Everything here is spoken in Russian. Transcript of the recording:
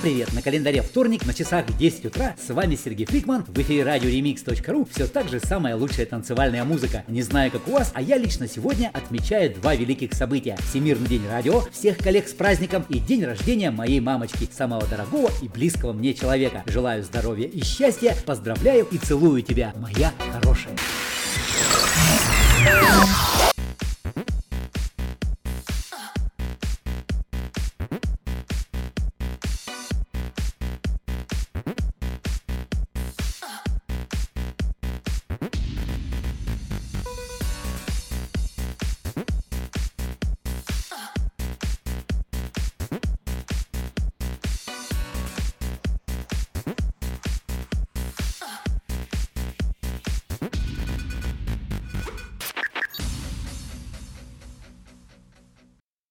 привет! На календаре вторник, на часах 10 утра. С вами Сергей Фрикман. В эфире радиоремикс.ру. Все так же самая лучшая танцевальная музыка. Не знаю, как у вас, а я лично сегодня отмечаю два великих события. Всемирный день радио, всех коллег с праздником, и день рождения моей мамочки, самого дорогого и близкого мне человека. Желаю здоровья и счастья, поздравляю и целую тебя, моя хорошая.